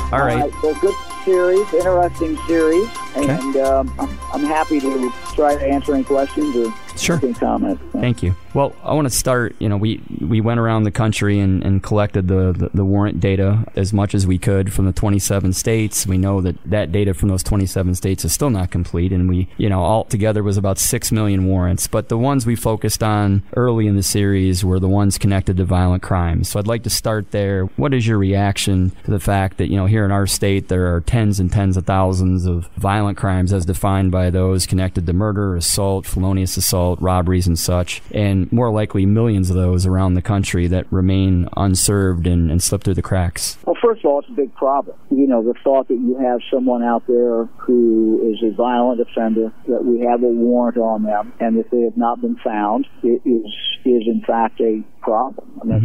All right. Well, good series, interesting series, Okay. and I'm happy to try to answer any questions or Sure. any comments. Thank you. Well, I want to start, we went around the country and collected the warrant data as much as we could from the 27 states. We know that data from those 27 states is still not complete, and we, all together was about 6 million warrants. But the ones we focused on early in the series were the ones connected to violent crimes. So I'd like to start there. What is your reaction to the fact that, here in our state there are tens and tens of thousands of violent crimes as defined by those connected to murder, assault, felonious assault, robberies and such, and more likely millions of those around the country that remain unserved and slip through the cracks? Well, first of all, it's a big problem. The thought that you have someone out there who is a violent offender, that we have a warrant on them, and that they have not been found, it is in fact a problem. I mean,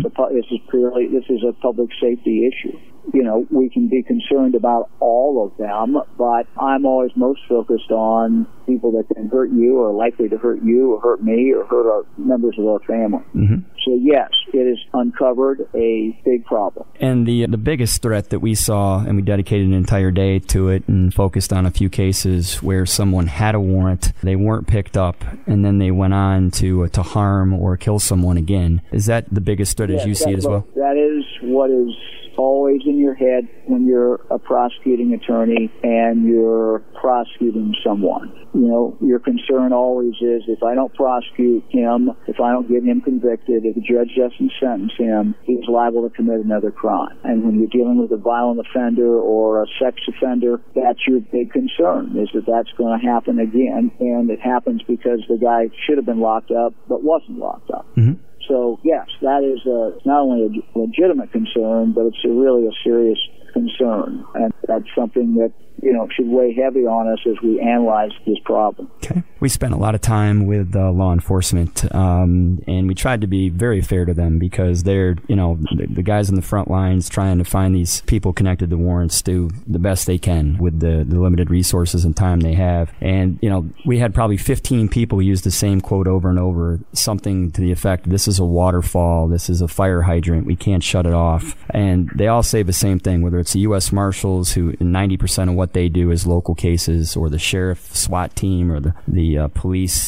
this is a public safety issue. We can be concerned about all of them, but I'm always most focused on people that can hurt you or are likely to hurt you or hurt me or hurt our members of our family. Mm-hmm. So yes, it has uncovered a big problem. And the biggest threat that we saw, and we dedicated an entire day to it and focused on a few cases where someone had a warrant, they weren't picked up, and then they went on to harm or kill someone again. Is that the biggest threat as you see it as well? That is what is always in your head when you're a prosecuting attorney and you're prosecuting someone. Your concern always is, if I don't prosecute him, if I don't get him convicted, if the judge doesn't sentence him, he's liable to commit another crime. And when you're dealing with a violent offender or a sex offender, that's your big concern, is that that's going to happen again. And it happens because the guy should have been locked up but wasn't locked up. Mm-hmm. So, yes, that is not only a legitimate concern, but it's really a serious concern. And that's something that, should weigh heavy on us as we analyze this problem. Okay. We spent a lot of time with law enforcement, and we tried to be very fair to them because they're, the guys in the front lines trying to find these people connected to warrants do the best they can with the limited resources and time they have. And, we had probably 15 people use the same quote over and over, something to the effect, this is a waterfall, this is a fire hydrant, we can't shut it off. And they all say the same thing, whether it's the U.S. Marshals, who 90% of what they do is local cases, or the sheriff SWAT team, or the police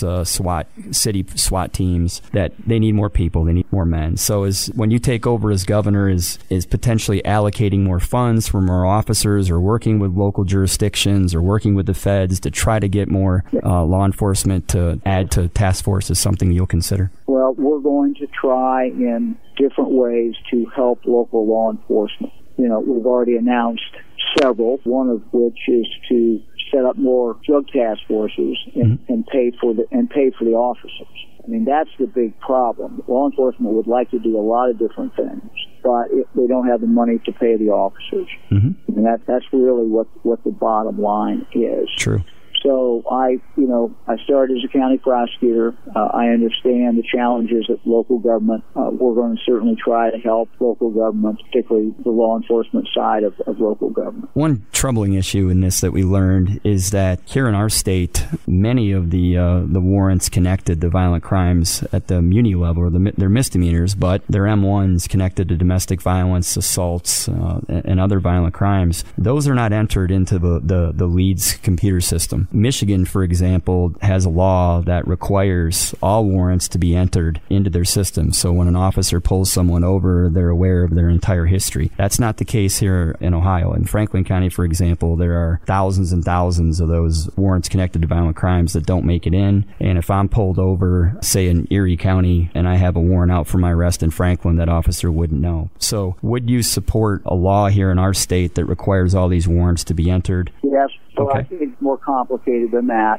city SWAT teams, that they need more people, they need more men. So when you take over as governor, is potentially allocating more funds for more officers, or working with local jurisdictions, or working with the feds to try to get more law enforcement to add to task force, is something you'll consider? Well, we're going to try in different ways to help local law enforcement. We've already announced several, one of which is to set up more drug task forces and pay for the officers. I mean, that's the big problem. Law enforcement would like to do a lot of different things, but they don't have the money to pay the officers. Mm-hmm. And that's really what the bottom line is. True. So I started as a county prosecutor. I understand the challenges of local government. We're going to certainly try to help local government, particularly the law enforcement side of local government. One troubling issue in this that we learned is that here in our state, many of the warrants connected to violent crimes at the muni level, they're misdemeanors, but they're M1s connected to domestic violence, assaults, and other violent crimes. Those are not entered into the LEADS computer system. Michigan, for example, has a law that requires all warrants to be entered into their system. So when an officer pulls someone over, they're aware of their entire history. That's not the case here in Ohio. In Franklin County, for example, there are thousands and thousands of those warrants connected to violent crimes that don't make it in. And if I'm pulled over, say in Erie County, and I have a warrant out for my arrest in Franklin, that officer wouldn't know. So would you support a law here in our state that requires all these warrants to be entered? Yes. So okay. I think it's more complicated than that.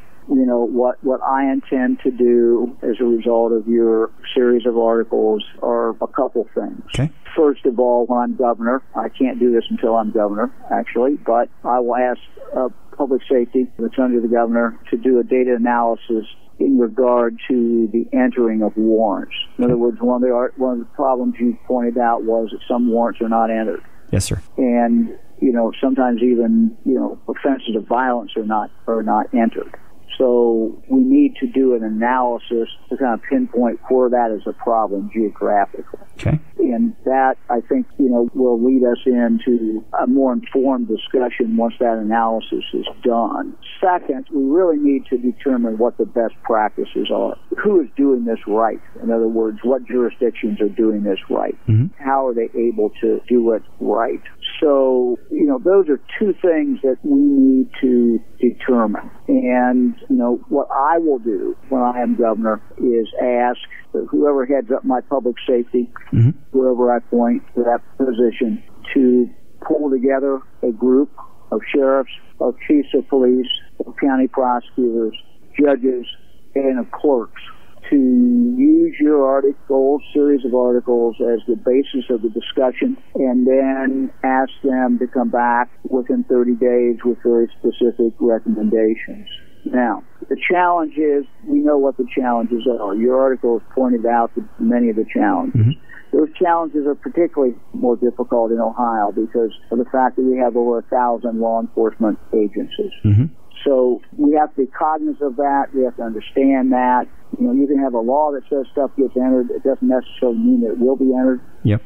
What I intend to do as a result of your series of articles are a couple things. Okay. First of all, when I'm governor, I can't do this until I'm governor, actually, but I will ask public safety that's under the governor to do a data analysis in regard to the entering of warrants. In other words, one of the problems you pointed out was that some warrants are not entered. Yes, sir. And sometimes even offenses of violence are not entered. So we need to do an analysis to kind of pinpoint where that is a problem geographically. Okay. And that, I think, will lead us into a more informed discussion once that analysis is done. Second, we really need to determine what the best practices are. Who is doing this right? In other words, what jurisdictions are doing this right? Mm-hmm. How are they able to do it right? So, those are two things that we need to determine. And, what I will do when I am governor is ask whoever heads up my public safety, mm-hmm. whoever I appoint to that position, to pull together a group of sheriffs, of chiefs of police, of county prosecutors, judges, and of clerks to use your series of articles as the basis of the discussion, and then ask them to come back within 30 days with very specific recommendations. Now, the challenge is, we know what the challenges are. Your article has pointed out many of the challenges. Mm-hmm. Those challenges are particularly more difficult in Ohio because of the fact that we have over 1,000 law enforcement agencies. Mm-hmm. So we have to be cognizant of that. We have to understand that. You can have a law that says stuff gets entered. It doesn't necessarily mean that it will be entered. Yep.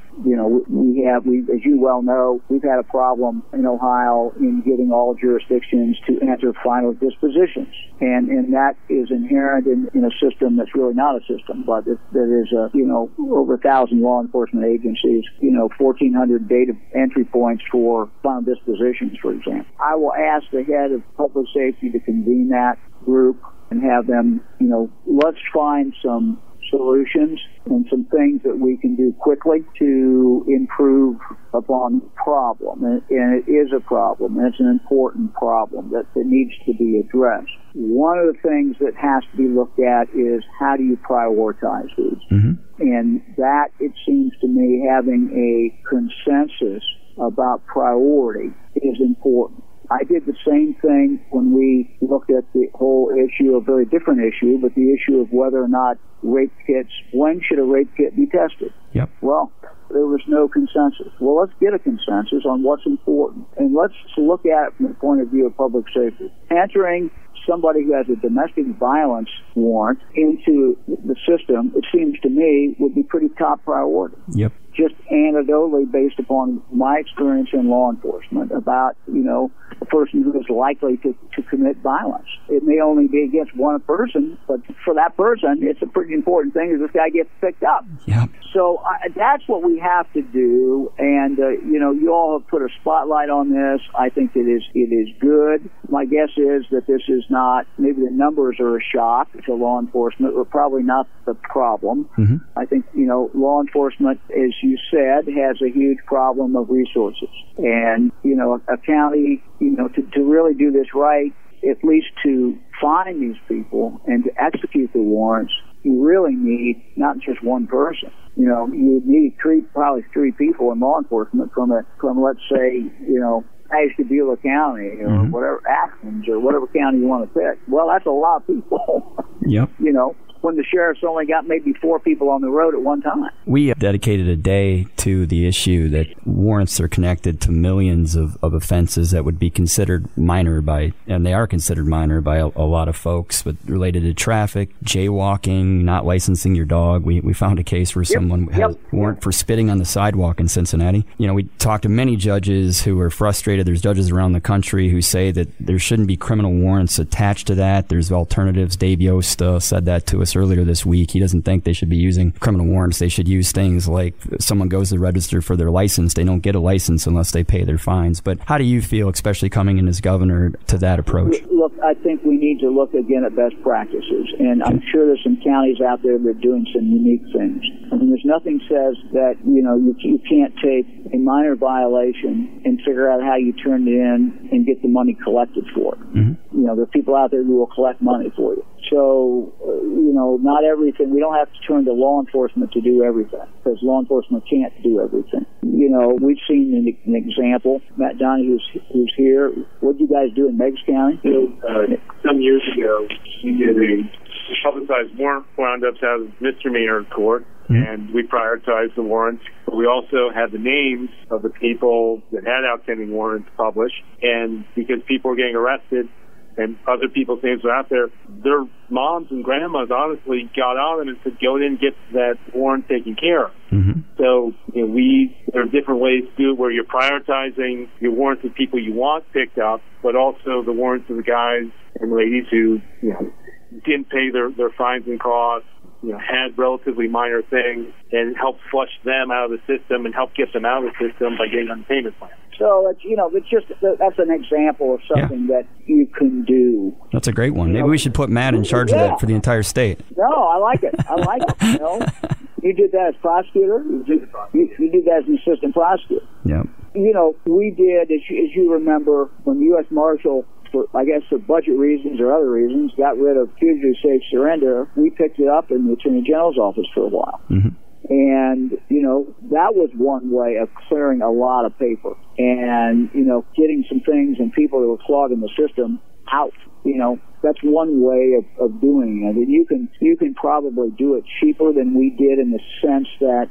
We as you well know, we've had a problem in Ohio in getting all jurisdictions to enter final dispositions. And that is inherent in a system that's really not a system, but that is, over 1,000 law enforcement agencies, 1,400 data entry points for final dispositions, for example. I will ask the head of public safety to convene that group and have them, let's find some solutions and some things that we can do quickly to improve upon the problem. And it is a problem, and it's an important problem that needs to be addressed. One of the things that has to be looked at is how do you prioritize these? Mm-hmm. And that, it seems to me, having a consensus about priority is important. I did the same thing when we looked at the whole issue, a very different issue, but the issue of whether or not rape kits, when should a rape kit be tested? Yep. Well, there was no consensus. Well, let's get a consensus on what's important, and let's look at it from the point of view of public safety. Entering somebody who has a domestic violence warrant into the system, it seems to me, would be pretty top priority. Yep. Just anecdotally, based upon my experience in law enforcement, about, a person who is likely to commit violence. It may only be against one person, but for that person, it's a pretty important thing that this guy gets picked up. Yep. So that's what we have to do, and, you all have put a spotlight on this. I think it is good. My guess is that this is not, maybe the numbers are a shock to law enforcement, but probably not the problem. Mm-hmm. I think, law enforcement, as you said, has a huge problem of resources. And, a county, to really do this right, at least to find these people and to execute the warrants, you really need not just one person. You need probably three people in law enforcement from let's say, Ashtabula County or mm-hmm. whatever, Athens or whatever county you want to pick. Well, that's a lot of people. Yep. When the sheriff's only got maybe 4 people on the road at one time. We dedicated a day to the issue that warrants are connected to millions of offenses that would be considered minor and they are considered minor by a lot of folks, but related to traffic, jaywalking, not licensing your dog. We found a case where someone had a warrant for spitting on the sidewalk in Cincinnati. We talked to many judges who are frustrated. There's judges around the country who say that there shouldn't be criminal warrants attached to that. There's alternatives. Dave Yost said that to us earlier this week. He doesn't think they should be using criminal warrants. They should use things like if someone goes to the register for their license, they don't get a license unless they pay their fines. But how do you feel, especially coming in as governor, to that approach? Look, I think we need to look again at best practices. And I'm sure there's some counties out there that are doing some unique things. I mean, there's nothing says that, you can't take a minor violation and figure out how you turn it in and get the money collected for it. Mm-hmm. There are people out there who will collect money for you. So, not everything. We don't have to turn to law enforcement to do everything because law enforcement can't do everything. We've seen an example. Matt Donahue, who's here. What did you guys do in Meigs County? Some years ago, we did a publicized warrant roundups out of misdemeanor court, and we prioritized the warrants. But we also had the names of the people that had outstanding warrants published, and because people were getting arrested, and other people's names are out there, their moms and grandmas honestly got on and said, go in and get that warrant taken care of. Mm-hmm. So, there are different ways to do it where you're prioritizing your warrants of people you want picked up, but also the warrants of the guys and ladies who, didn't pay their fines and costs, had relatively minor things, and help flush them out of the system and help get them out of the system by getting on the payment plan. So that's an example of something that you can do. That's a great one. Maybe we should put Matt in charge of that for the entire state. No, I like it. You did that as prosecutor. You did that as an assistant prosecutor. Yeah. We did, as you remember, when the U.S. Marshal, for budget reasons or other reasons, got rid of fugitive safe surrender, we picked it up in the Attorney General's office for a while. Mm-hmm. And, that was one way of clearing a lot of paper and, getting some things and people that were clogging the system out. That's one way of doing it. And you can probably do it cheaper than we did in the sense that,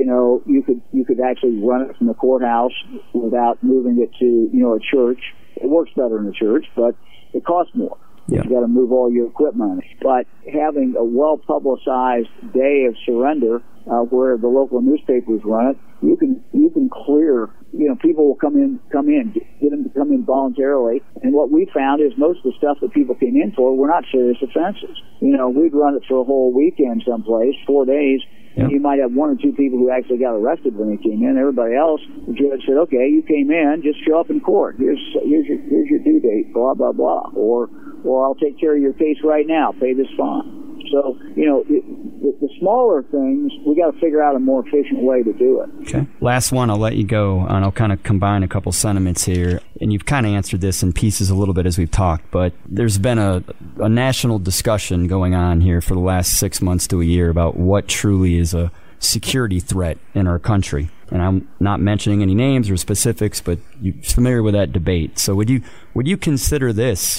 you could actually run it from the courthouse without moving it to, a church. It works better in a church, but it costs more. Yeah. You got to move all your equipment. But having a well-publicized day of surrender, where the local newspapers run it, you can clear. People will come in, get them to come in voluntarily. And what we found is most of the stuff that people came in for were not serious offenses. We'd run it for a whole weekend someplace, 4 days. Yep. You might have one or two people who actually got arrested when they came in. Everybody else, the judge said, "Okay, you came in, just show up in court. Here's your due date, blah blah blah, or I'll take care of your case right now. Pay this fine." So the smaller things, we got to figure out a more efficient way to do it. Okay. Last one, I'll let you go, and I'll kind of combine a couple sentiments here. And you've kind of answered this in pieces a little bit as we've talked, but there's been a national discussion going on here for the last 6 months to a year about what truly is a security threat in our country. And I'm not mentioning any names or specifics, but you're familiar with that debate. So would you consider this,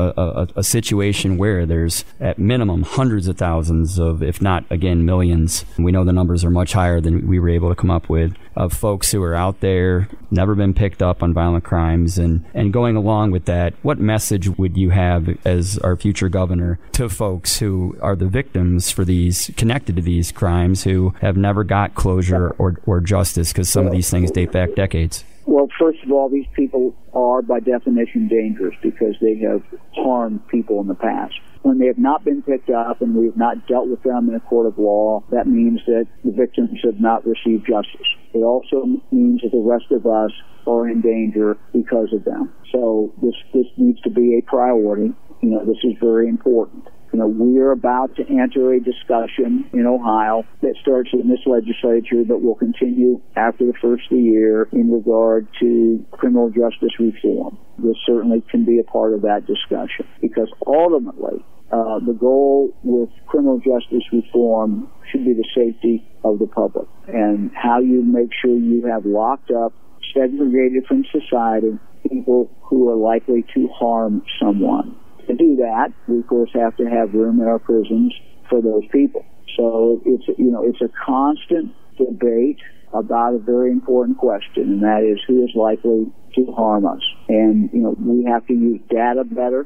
a situation where there's at minimum hundreds of thousands of, if not, again, millions, we know the numbers are much higher than we were able to come up with, of folks who are out there, never been picked up on violent crimes, and going along with that, what message would you have as our future governor to folks who are the victims for these, connected to these crimes, who have never got closure or justice, because some of these things date back decades? Well, first of all, these people are by definition dangerous because they have harmed people in the past. When they have not been picked up and we have not dealt with them in a court of law, that means that the victims have not received justice. It also means that the rest of us are in danger because of them. So this needs to be a priority. This is very important. We are about to enter a discussion in Ohio that starts in this legislature but will continue after the first of the year in regard to criminal justice reform. This certainly can be a part of that discussion because ultimately the goal with criminal justice reform should be the safety of the public and how you make sure you have locked up, segregated from society, people who are likely to harm someone. To do that, we of course have to have room in our prisons for those people. So it's a constant debate about a very important question, and that is who is likely to harm us. And we have to use data better.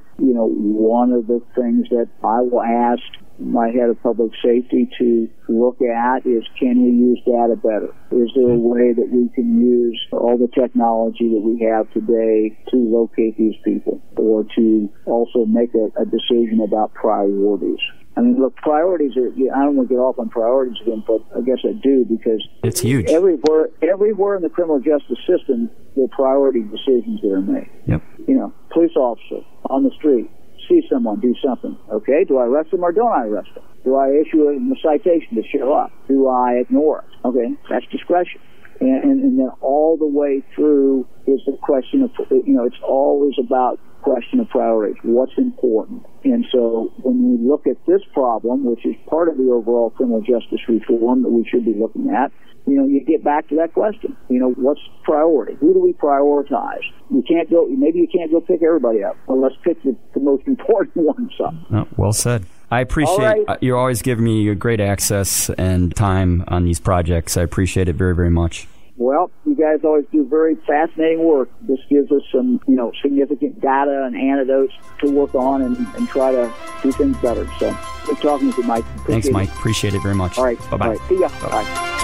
One of the things that I will ask my head of public safety to look at is, can we use data better? Is there a way that we can use all the technology that we have today to locate these people, or to also make a decision about priorities? I mean, look, priorities are, I don't want to get off on priorities again, but I guess I do, because it's huge. Everywhere in the criminal justice system, there are priority decisions that are made. Yep. Police officer on the street, see someone, do something. Okay, do I arrest them or don't I arrest them? Do I issue a citation to show up? Do I ignore it? Okay, that's discretion. And then all the way through is the question of, it's always about question of priorities. What's important? And so when we look at this problem, which is part of the overall criminal justice reform that we should be looking at, you get back to that question. What's priority? Who do we prioritize? Maybe you can't go pick everybody up. Well, let's pick the most important ones up. Oh, well said. I appreciate you always giving me great access and time on these projects. I appreciate it very, very much. Well, you guys always do very fascinating work. This gives us some, significant data and anecdotes to work on and try to do things better. So good talking with you, Mike. Thanks, Mike. Appreciate it very much. All right. Bye-bye. All right. See ya. Bye-bye. Bye.